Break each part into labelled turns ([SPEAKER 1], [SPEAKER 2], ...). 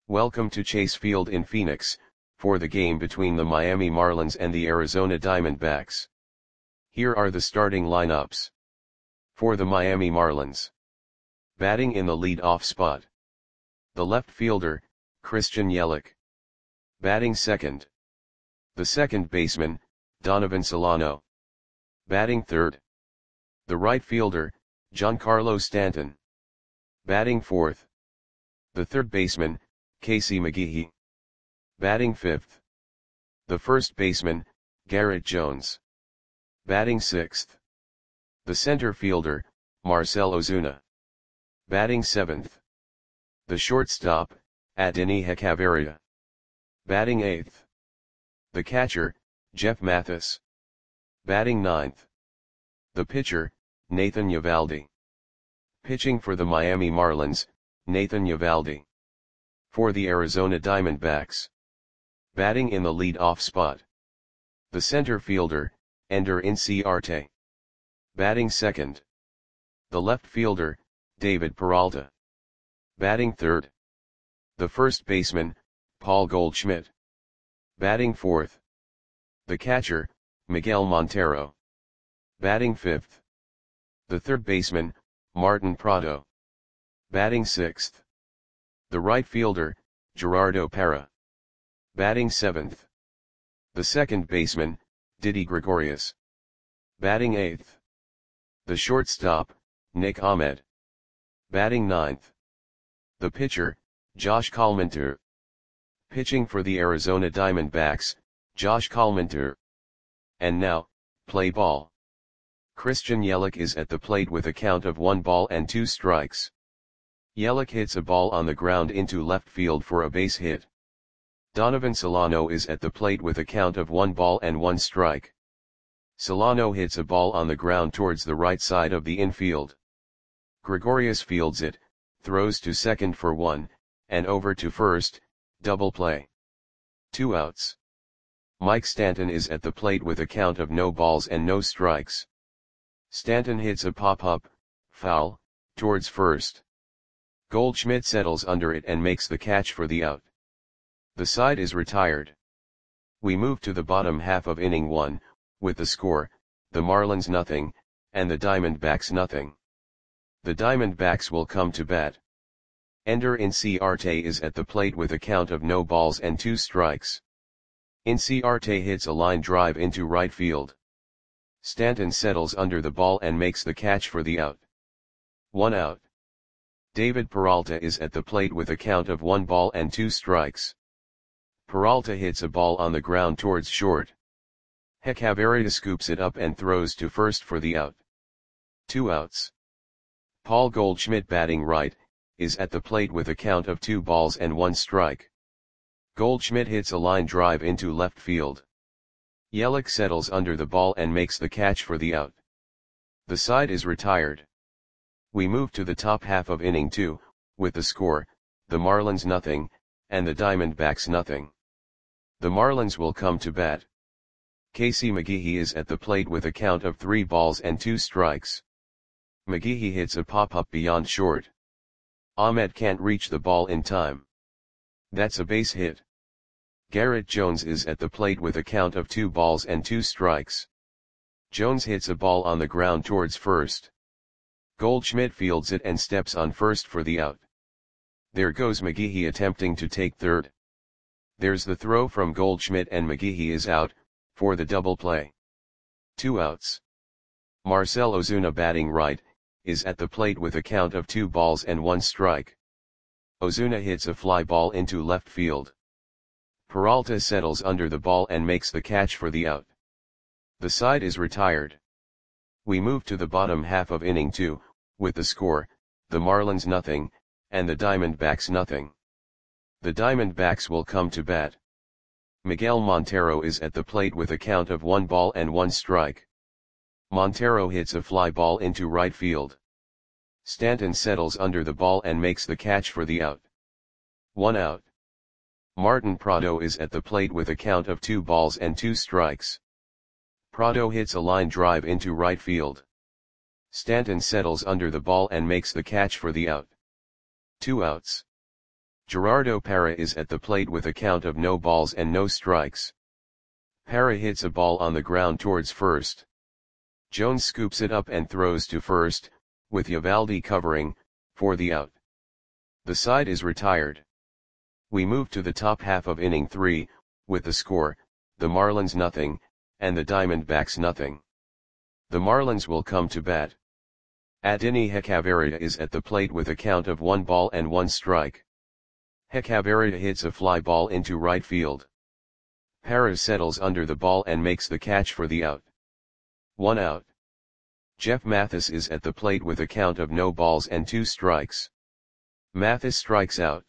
[SPEAKER 1] Welcome to Chase Field in Phoenix, for the game between the Miami Marlins and the Arizona Diamondbacks. Here are the starting lineups. For the Miami Marlins. Batting in the lead-off spot. The left fielder, Christian Yelich. Batting second. The second baseman, Donovan Solano. Batting third. The right fielder, Giancarlo Stanton. Batting fourth. The third baseman, Casey McGehee. Batting fifth. The first baseman, Garrett Jones. Batting sixth. The center fielder, Marcell Ozuna. Batting seventh. The shortstop, Adeiny Hechavarria. Batting eighth. The catcher, Jeff Mathis. Batting ninth. The pitcher, Nathan Eovaldi. Pitching for the Miami Marlins, Nathan Eovaldi. For the Arizona Diamondbacks. Batting in the lead-off spot. The center fielder, Ender Inciarte. Batting second. The left fielder, David Peralta. Batting third. The first baseman, Paul Goldschmidt. Batting fourth. The catcher, Miguel Montero. Batting fifth. The third baseman, Martin Prado. Batting sixth. The right fielder, Gerardo Parra. Batting seventh. The second baseman, Didi Gregorius. Batting eighth. The shortstop, Nick Ahmed. Batting ninth. The pitcher, Josh Collmenter. Pitching for the Arizona Diamondbacks, Josh Collmenter. And now, play ball. Christian Yelich is at the plate with a count of 1-2 strikes. Yelich hits a ball on the ground into left field for a base hit. Donovan Solano is at the plate with a count of 1-1 strike. Solano hits a ball on the ground towards the right side of the infield. Gregorius fields it, throws to second for 1, and over to first, double play. 2 outs. Mike Stanton is at the plate with a count of no balls and no strikes. Stanton hits a pop-up, foul, towards first. Goldschmidt settles under it and makes the catch for the out. The side is retired. We move to the bottom half of inning 1, with the score, the Marlins 0, and the Diamondbacks 0. The Diamondbacks will come to bat. Ender Inciarte is at the plate with a count of no balls and 2 strikes. Inciarte hits a line drive into right field. Stanton settles under the ball and makes the catch for the out. 1 out. David Peralta is at the plate with a count of 1-2 strikes. Peralta hits a ball on the ground towards short. Hechavarria scoops it up and throws to first for the out. 2 outs. Paul Goldschmidt, batting right, is at the plate with a count of 2-1 strike. Goldschmidt hits a line drive into left field. Yelich settles under the ball and makes the catch for the out. The side is retired. We move to the top half of inning 2, with the score, the Marlins 0, and the Diamondbacks 0. The Marlins will come to bat. Casey McGehee is at the plate with a count of 3-2 strikes. McGehee hits a pop-up beyond short. Ahmed can't reach the ball in time. That's a base hit. Garrett Jones is at the plate with a count of 2-2 strikes. Jones hits a ball on the ground towards first. Goldschmidt fields it and steps on first for the out. There goes McGehee attempting to take third. There's the throw from Goldschmidt and McGehee is out, for the double play. 2 outs. Marcell Ozuna, batting right, is at the plate with a count of 2-1 strike. Ozuna hits a fly ball into left field. Peralta settles under the ball and makes the catch for the out. The side is retired. We move to the bottom half of inning 2, with the score, the Marlins 0, and the Diamondbacks 0. The Diamondbacks will come to bat. Miguel Montero is at the plate with a count of 1-1 strike. Montero hits a fly ball into right field. Stanton settles under the ball and makes the catch for the out. 1 out. Martin Prado is at the plate with a count of 2-2 strikes. Prado hits a line drive into right field. Stanton settles under the ball and makes the catch for the out. 2 outs. Gerardo Parra is at the plate with a count of no balls and no strikes. Parra hits a ball on the ground towards first. Jones scoops it up and throws to first, with Eovaldi covering, for the out. The side is retired. We move to the top half of inning 3, with the score, the Marlins nothing, and the Diamondbacks nothing. The Marlins will come to bat. Adeiny Hechavarria is at the plate with a count of 1 ball and 1 strike. Hechavarria hits a fly ball into right field. Parra settles under the ball and makes the catch for the out. 1 out. Jeff Mathis is at the plate with a count of no balls and 2 strikes. Mathis strikes out.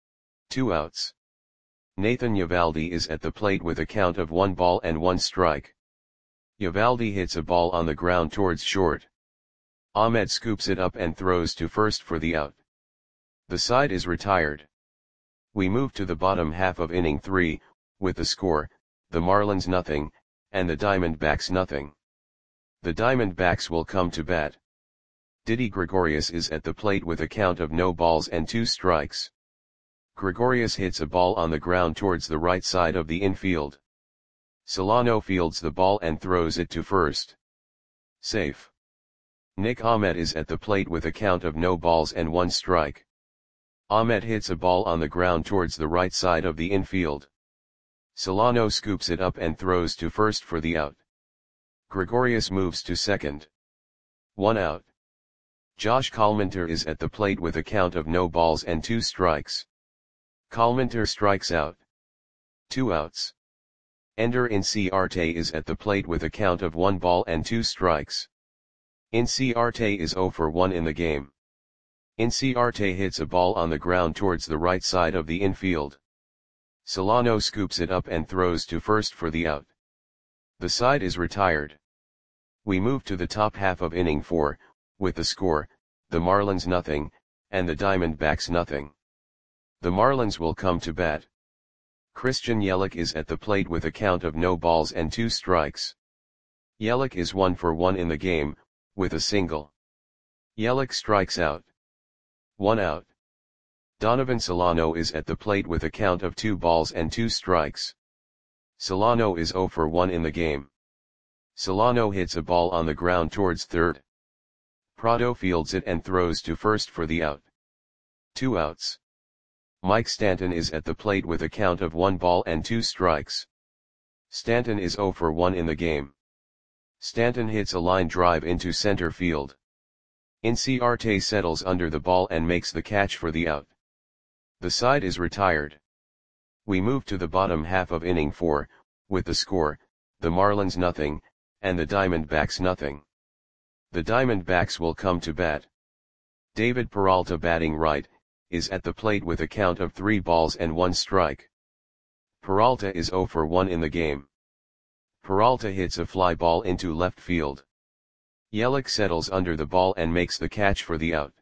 [SPEAKER 1] 2 outs. Nathan Eovaldi is at the plate with a count of 1 ball and 1 strike. Eovaldi hits a ball on the ground towards short. Ahmed scoops it up and throws to first for the out. The side is retired. We move to the bottom half of inning 3, with the score, the Marlins nothing, and the Diamondbacks nothing. The Diamondbacks will come to bat. Didi Gregorius is at the plate with a count of no balls and 2 strikes. Gregorius hits a ball on the ground towards the right side of the infield. Solano fields the ball and throws it to first. Safe. Nick Ahmed is at the plate with a count of no balls and 1 strike. Ahmed hits a ball on the ground towards the right side of the infield. Solano scoops it up and throws to first for the out. Gregorius moves to second. 1 out. Josh Collmenter is at the plate with a count of no balls and 2 strikes. Collmenter strikes out. 2 outs. Ender Inciarte is at the plate with a count of 1 ball and 2 strikes. Inciarte is 0 for 1 in the game. Inciarte hits a ball on the ground towards the right side of the infield. Solano scoops it up and throws to first for the out. The side is retired. We move to the top half of inning 4, with the score, the Marlins nothing, and the Diamondbacks nothing. The Marlins will come to bat. Christian Yelich is at the plate with a count of no balls and 2 strikes. Yelich is 1 for 1 in the game, with a single. Yelich strikes out. 1 out. Donovan Solano is at the plate with a count of 2 balls and 2 strikes. Solano is 0 for 1 in the game. Solano hits a ball on the ground towards third. Prado fields it and throws to first for the out. 2 outs. Mike Stanton is at the plate with a count of 1 ball and 2 strikes. Stanton is 0 for 1 in the game. Stanton hits a line drive into center field. Inciarte settles under the ball and makes the catch for the out. The side is retired. We move to the bottom half of inning 4, with the score, the Marlins nothing, and the Diamondbacks nothing. The Diamondbacks will come to bat. David Peralta batting right, is at the plate with a count of 3 balls and 1 strike. Peralta is 0 for 1 in the game. Peralta hits a fly ball into left field. Yelich settles under the ball and makes the catch for the out.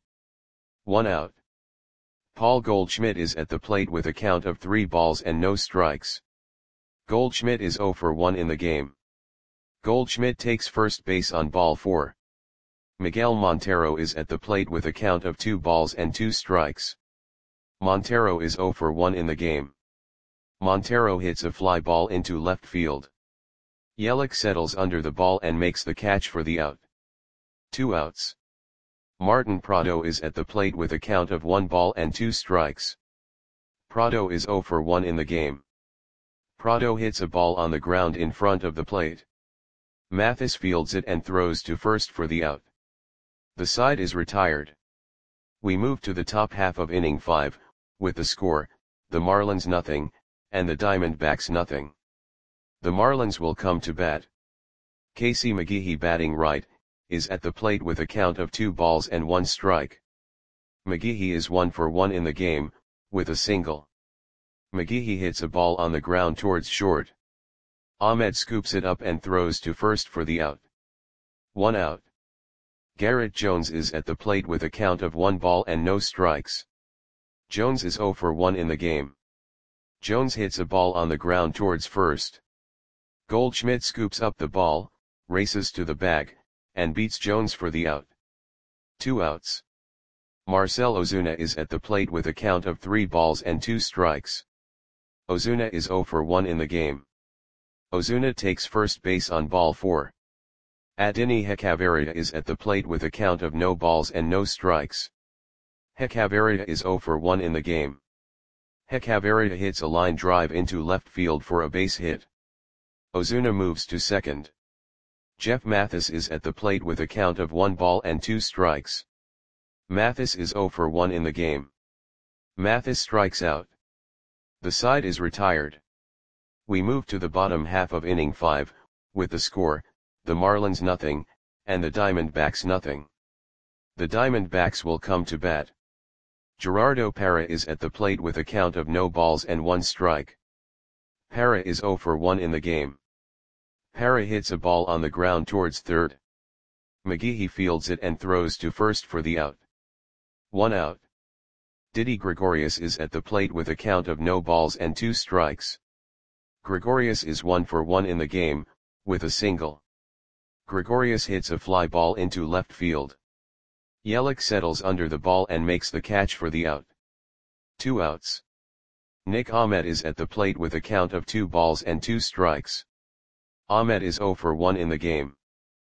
[SPEAKER 1] 1 out. Paul Goldschmidt is at the plate with a count of 3 balls and no strikes. Goldschmidt is 0 for 1 in the game. Goldschmidt takes first base on ball 4. Miguel Montero is at the plate with a count of 2 balls and 2 strikes. Montero is 0 for 1 in the game. Montero hits a fly ball into left field. Yelich settles under the ball and makes the catch for the out. 2 outs. Martin Prado is at the plate with a count of 1 ball and 2 strikes. Prado is 0 for 1 in the game. Prado hits a ball on the ground in front of the plate. Mathis fields it and throws to first for the out. The side is retired. We move to the top half of inning 5, with the score, the Marlins nothing, and the Diamondbacks nothing. The Marlins will come to bat. Casey McGehee batting right, is at the plate with a count of 2 balls and 1 strike. McGehee is 1 for 1 in the game, with a single. McGehee hits a ball on the ground towards short. Ahmed scoops it up and throws to first for the out. 1 out. Garrett Jones is at the plate with a count of 1 ball and no strikes. Jones is 0 for 1 in the game. Jones hits a ball on the ground towards first. Goldschmidt scoops up the ball, races to the bag, and beats Jones for the out. 2 outs. Marcell Ozuna is at the plate with a count of 3 balls and 2 strikes. Ozuna is 0 for 1 in the game. Ozuna takes first base on ball 4. Adeiny Hechavarria is at the plate with a count of no balls and no strikes. Hechavarria is 0 for 1 in the game. Hechavarria hits a line drive into left field for a base hit. Ozuna moves to second. Jeff Mathis is at the plate with a count of 1 ball and 2 strikes. Mathis is 0 for 1 in the game. Mathis strikes out. The side is retired. We move to the bottom half of inning 5, with the score, the Marlins nothing, and the Diamondbacks nothing. The Diamondbacks will come to bat. Gerardo Parra is at the plate with a count of no balls and 1 strike. Parra is 0 for 1 in the game. Parra hits a ball on the ground towards third. McGehee fields it and throws to first for the out. 1 out. Didi Gregorius is at the plate with a count of no balls and 2 strikes. Gregorius is 1 for 1 in the game, with a single. Gregorius hits a fly ball into left field. Yelich settles under the ball and makes the catch for the out. 2 outs. Nick Ahmed is at the plate with a count of 2 balls and 2 strikes. Ahmed is 0 for 1 in the game.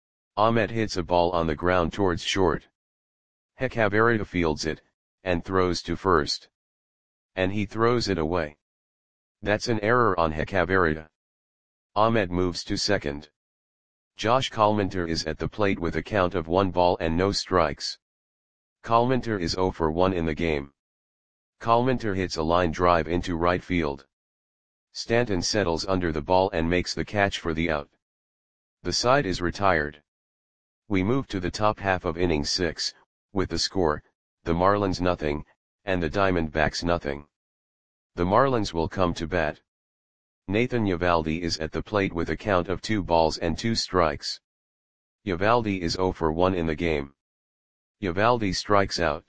[SPEAKER 1] Ahmed hits a ball on the ground towards short. Hechavarria fields it, and throws to first. And he throws it away. That's an error on Hechavarria. Ahmed moves to second. Josh Collmenter is at the plate with a count of 1 ball and no strikes. Collmenter is 0 for 1 in the game. Collmenter hits a line drive into right field. Stanton settles under the ball and makes the catch for the out. The side is retired. We move to the top half of inning 6, with the score, the Marlins nothing, and the Diamondbacks nothing. The Marlins will come to bat. Nathan Eovaldi is at the plate with a count of 2 balls and 2 strikes. Eovaldi is 0 for 1 in the game. Eovaldi strikes out.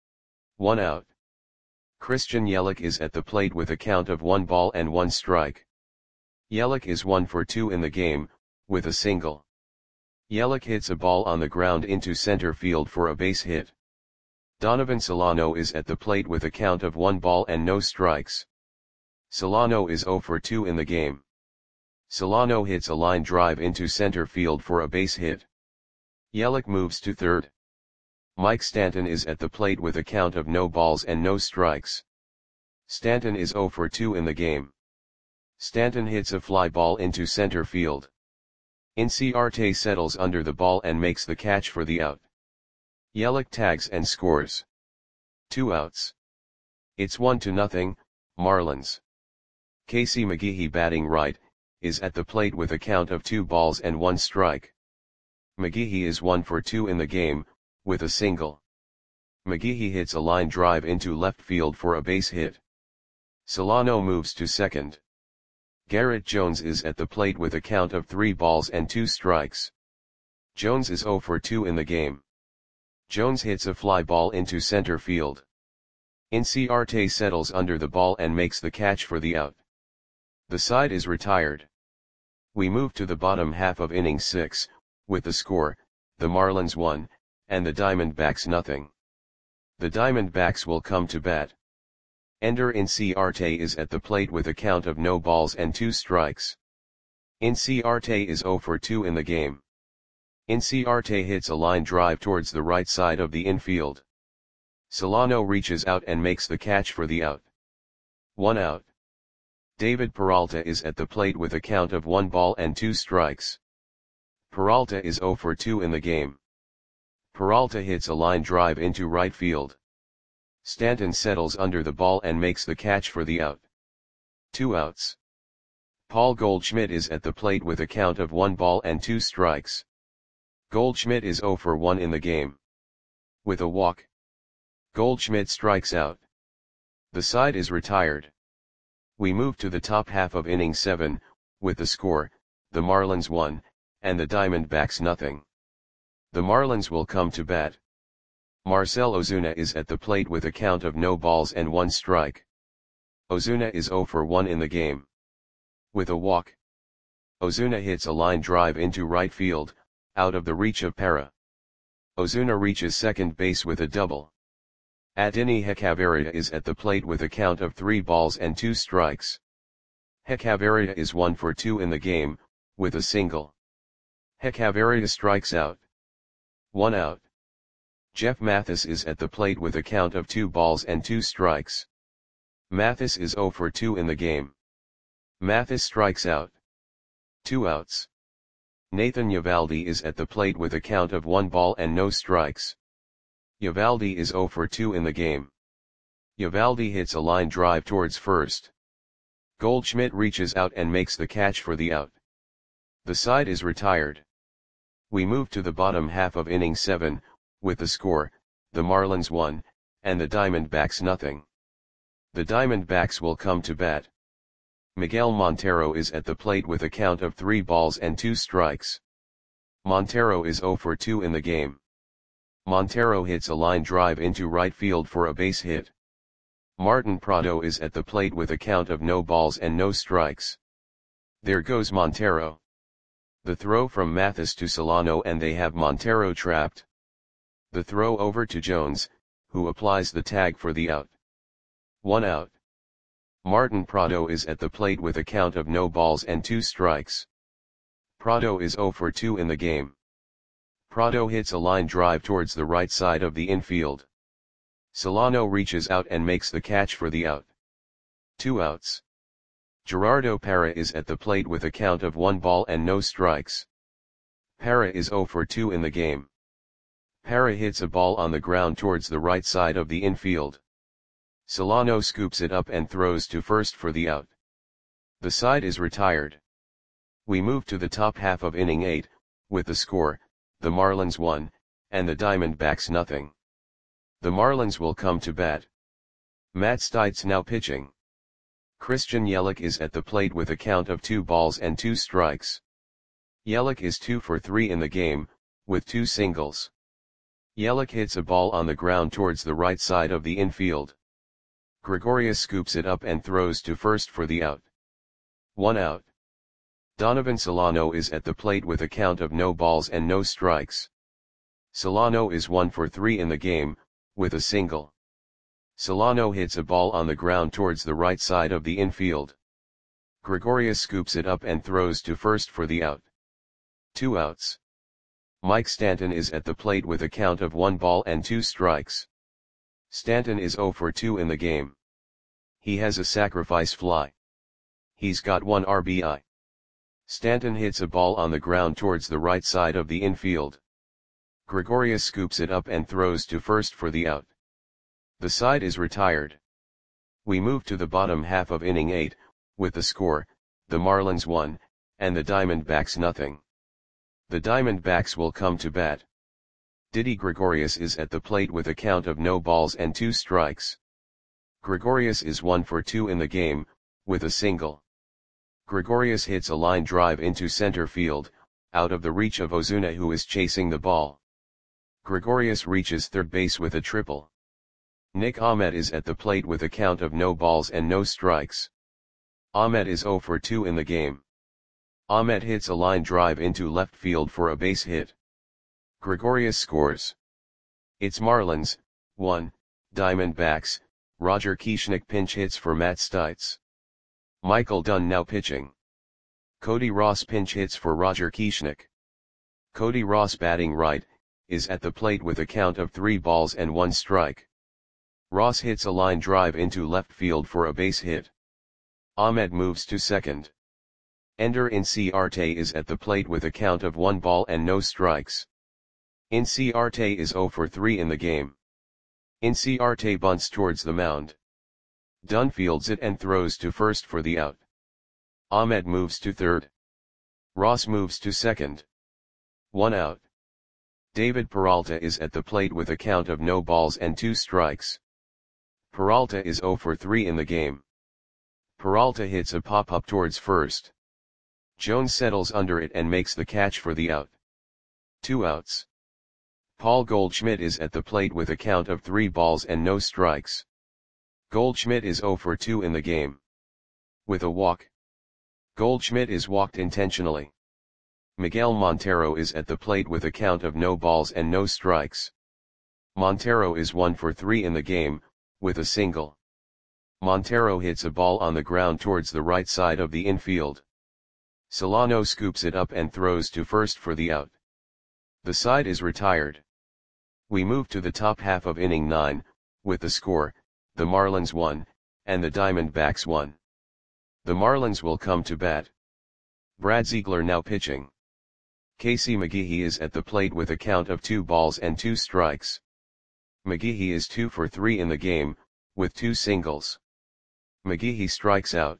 [SPEAKER 1] 1 out. Christian Yelich is at the plate with a count of 1 ball and 1 strike. Yelich is 1 for 2 in the game, with a single. Yelich hits a ball on the ground into center field for a base hit. Donovan Solano is at the plate with a count of 1 ball and no strikes. Solano is 0 for 2 in the game. Solano hits a line drive into center field for a base hit. Yelich moves to third. Mike Stanton is at the plate with a count of no balls and no strikes. Stanton is 0 for 2 in the game. Stanton hits a fly ball into center field. Inciarte settles under the ball and makes the catch for the out. Yelich tags and scores. 2 outs. It's 1-0, Marlins. Casey McGehee batting right, is at the plate with a count of 2 balls and 1 strike. McGehee is 1 for 2 in the game, with a single. McGehee hits a line drive into left field for a base hit. Solano moves to second. Garrett Jones is at the plate with a count of 3 balls and 2 strikes. Jones is 0 for 2 in the game. Jones hits a fly ball into center field. Inciarte settles under the ball and makes the catch for the out. The side is retired. We move to the bottom half of inning 6, with the score, the Marlins 1, and the Diamondbacks nothing. The Diamondbacks will come to bat. Ender Inciarte is at the plate with a count of no balls and 2 strikes. Inciarte is 0 for 2 in the game. Inciarte hits a line drive towards the right side of the infield. Solano reaches out and makes the catch for the out. 1 out. David Peralta is at the plate with a count of 1 ball and 2 strikes. Peralta is 0 for 2 in the game. Peralta hits a line drive into right field. Stanton settles under the ball and makes the catch for the out. 2 outs. Paul Goldschmidt is at the plate with a count of 1 ball and 2 strikes. Goldschmidt is 0 for 1 in the game. With a walk, Goldschmidt strikes out. The side is retired. We move to the top half of inning 7, with the score, the Marlins 1, and the Diamondbacks nothing. The Marlins will come to bat. Marcell Ozuna is at the plate with a count of no balls and 1 strike. Ozuna is 0 for 1 in the game. With a walk, Ozuna hits a line drive into right field, out of the reach of Parra. Ozuna reaches second base with a double. Adini Hechavarria is at the plate with a count of 3 balls and 2 strikes. Hechavarria is 1 for 2 in the game, with a single. Hechavarria strikes out. 1 out. Jeff Mathis is at the plate with a count of 2 balls and 2 strikes. Mathis is 0 for 2 in the game. Mathis strikes out. 2 outs. Nathan Eovaldi is at the plate with a count of 1 ball and no strikes. Eovaldi is 0 for 2 in the game. Eovaldi hits a line drive towards first. Goldschmidt reaches out and makes the catch for the out. The side is retired. We move to the bottom half of inning 7, with the score, the Marlins 1, and the Diamondbacks nothing. The Diamondbacks will come to bat. Miguel Montero is at the plate with a count of 3 balls and 2 strikes. Montero is 0 for 2 in the game. Montero hits a line drive into right field for a base hit. Martin Prado is at the plate with a count of no balls and no strikes. There goes Montero. The throw from Mathis to Solano and they have Montero trapped. The throw over to Jones, who applies the tag for the out. 1 out. Martin Prado is at the plate with a count of no balls and 2 strikes. Prado is 0 for 2 in the game. Prado hits a line drive towards the right side of the infield. Solano reaches out and makes the catch for the out. 2 outs. Gerardo Parra is at the plate with a count of 1 ball and no strikes. Parra is 0 for 2 in the game. Parra hits a ball on the ground towards the right side of the infield. Solano scoops it up and throws to first for the out. The side is retired. We move to the top half of inning 8, with the score, the Marlins 1, and the Diamondbacks nothing. The Marlins will come to bat. Matt Stites now pitching. Christian Yelich is at the plate with a count of 2 balls and 2 strikes. Yelich is 2 for 3 in the game, with 2 singles. Yelich hits a ball on the ground towards the right side of the infield. Gregorius scoops it up and throws to first for the out. 1 out. Donovan Solano is at the plate with a count of no balls and no strikes. Solano is 1 for 3 in the game, with a single. Solano hits a ball on the ground towards the right side of the infield. Gregorius scoops it up and throws to first for the out. 2 outs. Mike Stanton is at the plate with a count of 1 ball and 2 strikes. Stanton is 0 for 2 in the game. He has a sacrifice fly. He's got 1 RBI. Stanton hits a ball on the ground towards the right side of the infield. Gregorius scoops it up and throws to first for the out. The side is retired. We move to the bottom half of inning 8, with the score, the Marlins 1, and the Diamondbacks nothing. The Diamondbacks will come to bat. Didi Gregorius is at the plate with a count of no balls and 2 strikes. Gregorius is 1 for 2 in the game, with a single. Gregorius hits a line drive into center field, out of the reach of Ozuna who is chasing the ball. Gregorius reaches third base with a triple. Nick Ahmed is at the plate with a count of no balls and no strikes. Ahmed is 0 for 2 in the game. Ahmed hits a line drive into left field for a base hit. Gregorius scores. It's Marlins, 1, Diamondbacks, Roger Kieschnick pinch hits for Matt Stites. Michael Dunn now pitching. Cody Ross pinch hits for Roger Kieschnick. Cody Ross batting right, is at the plate with a count of 3 balls and 1 strike. Ross hits a line drive into left field for a base hit. Ahmed moves to second. Ender Inciarte is at the plate with a count of 1 ball and no strikes. Inciarte is 0 for 3 in the game. Inciarte bunts towards the mound. Dunn fields it and throws to first for the out. Ahmed moves to third. Ross moves to second. 1 out. David Peralta is at the plate with a count of no balls and 2 strikes. Peralta is 0 for 3 in the game. Peralta hits a pop-up towards first. Jones settles under it and makes the catch for the out. 2 outs. Paul Goldschmidt is at the plate with a count of 3 balls and no strikes. Goldschmidt is 0 for 2 in the game. With a walk. Goldschmidt is walked intentionally. Miguel Montero is at the plate with a count of no balls and no strikes. Montero is 1 for 3 in the game, with a single. Montero hits a ball on the ground towards the right side of the infield. Solano scoops it up and throws to first for the out. The side is retired. We move to the top half of inning 9, with the score, the Marlins 1, and the Diamondbacks 1. The Marlins will come to bat. Brad Ziegler now pitching. Casey McGehee is at the plate with a count of 2 balls and 2 strikes. McGehee is 2 for 3 in the game, with 2 singles. McGehee strikes out.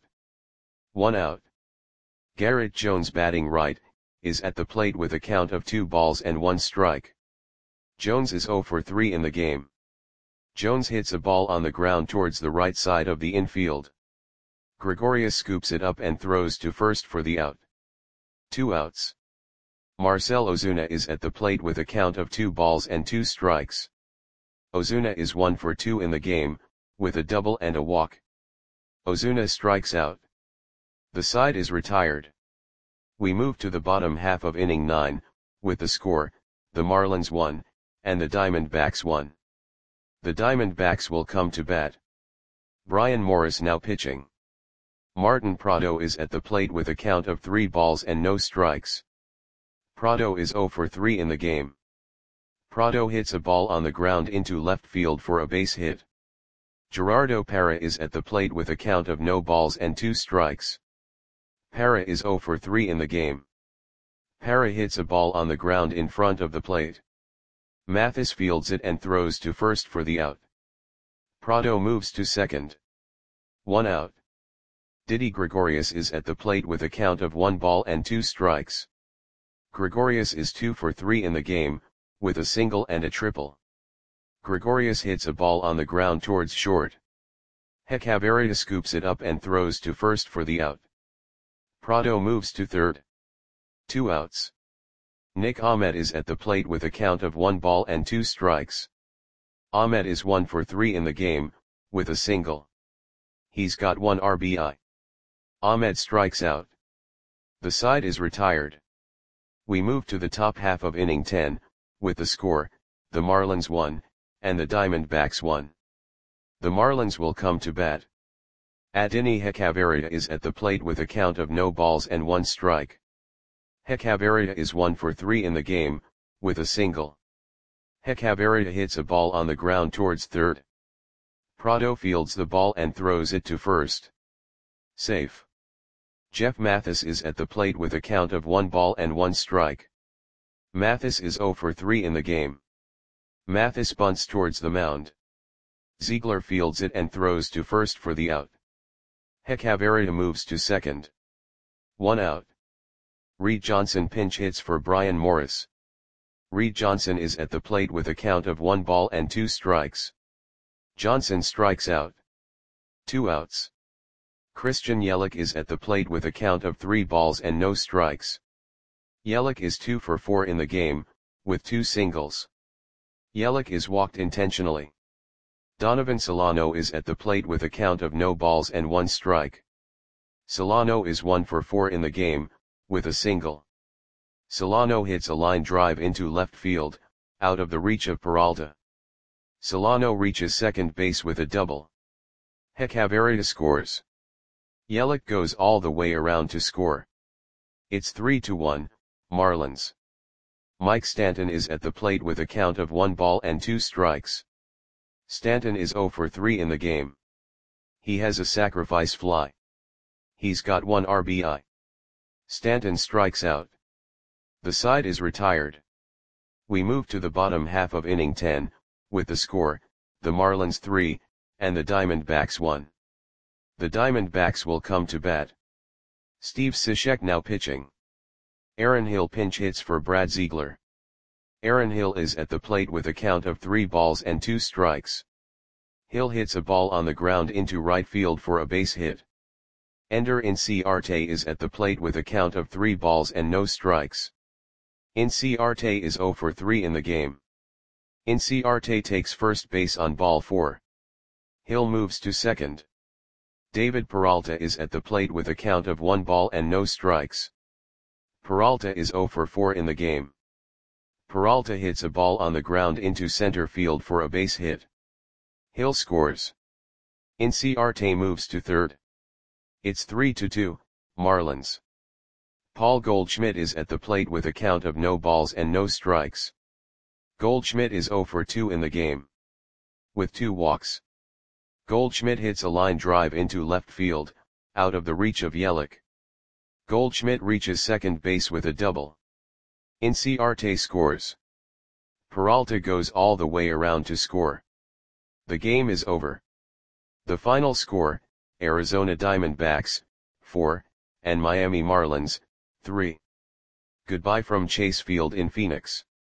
[SPEAKER 1] 1 out. Garrett Jones batting right, is at the plate with a count of 2 balls and 1 strike. Jones is 0 for 3 in the game. Jones hits a ball on the ground towards the right side of the infield. Gregorius scoops it up and throws to first for the out. 2 outs. Marcell Ozuna is at the plate with a count of 2 balls and 2 strikes. Ozuna is 1 for 2 in the game, with a double and a walk. Ozuna strikes out. The side is retired. We move to the bottom half of inning 9, with the score, the Marlins 1, and the Diamondbacks 1. The Diamondbacks will come to bat. Brian Morris now pitching. Martin Prado is at the plate with a count of 3 balls and no strikes. Prado is 0 for 3 in the game. Prado hits a ball on the ground into left field for a base hit. Gerardo Parra is at the plate with a count of no balls and 2 strikes. Parra is 0 for 3 in the game. Parra hits a ball on the ground in front of the plate. Mathis fields it and throws to first for the out. Prado moves to second. 1 out. Didi Gregorius is at the plate with a count of 1 ball and 2 strikes. Gregorius is 2 for 3 in the game, with a single and a triple. Gregorius hits a ball on the ground towards short. Hechavarria scoops it up and throws to first for the out. Prado moves to third. 2 outs. Nick Ahmed is at the plate with a count of 1 ball and 2 strikes. Ahmed is 1 for 3 in the game, with a single. He's got 1 RBI. Ahmed strikes out. The side is retired. We move to the top half of inning 10, with the score, the Marlins 1, and the Diamondbacks 1. The Marlins will come to bat. Adeiny Hechavarria is at the plate with a count of no balls and 1 strike. Hechavarria is 1 for 3 in the game, with a single. Hechavarria hits a ball on the ground towards third. Prado fields the ball and throws it to first. Safe. Jeff Mathis is at the plate with a count of 1 ball and 1 strike. Mathis is 0 for 3 in the game. Mathis bunts towards the mound. Ziegler fields it and throws to first for the out. Hechavarria moves to second. 1 out. Reed Johnson pinch hits for Brian Morris. Reed Johnson is at the plate with a count of 1 ball and 2 strikes. Johnson strikes out. 2 outs. Christian Yelich is at the plate with a count of 3 balls and no strikes. Yelich is 2 for 4 in the game, with 2 singles. Yelich is walked intentionally. Donovan Solano is at the plate with a count of no balls and 1 strike. Solano is 1 for 4 in the game, with a single. Solano hits a line drive into left field, out of the reach of Peralta. Solano reaches second base with a double. Hechavarria scores. Yelich goes all the way around to score. It's 3-1, Marlins. Mike Stanton is at the plate with a count of 1 ball and 2 strikes. Stanton is 0 for 3 in the game. He has a sacrifice fly. He's got 1 RBI. Stanton strikes out. The side is retired. We move to the bottom half of inning 10, with the score, the Marlins 3, and the Diamondbacks 1. The Diamondbacks will come to bat. Steve Cishek now pitching. Aaron Hill pinch hits for Brad Ziegler. Aaron Hill is at the plate with a count of 3 balls and 2 strikes. Hill hits a ball on the ground into right field for a base hit. Ender Inciarte is at the plate with a count of 3 balls and no strikes. Inciarte is 0 for 3 in the game. Inciarte takes first base on ball 4. Hill moves to second. David Peralta is at the plate with a count of 1 ball and no strikes. Peralta is 0 for 4 in the game. Peralta hits a ball on the ground into center field for a base hit. Hill scores. Inciarte moves to third. It's 3-2, Marlins. Paul Goldschmidt is at the plate with a count of no balls and no strikes. Goldschmidt is 0 for 2 in the game, with 2 walks. Goldschmidt hits a line drive into left field, out of the reach of Yelich. Goldschmidt reaches second base with a double. Inciarte scores. Peralta goes all the way around to score. The game is over. The final score, Arizona Diamondbacks, 4, and Miami Marlins, 3. Goodbye from Chase Field in Phoenix.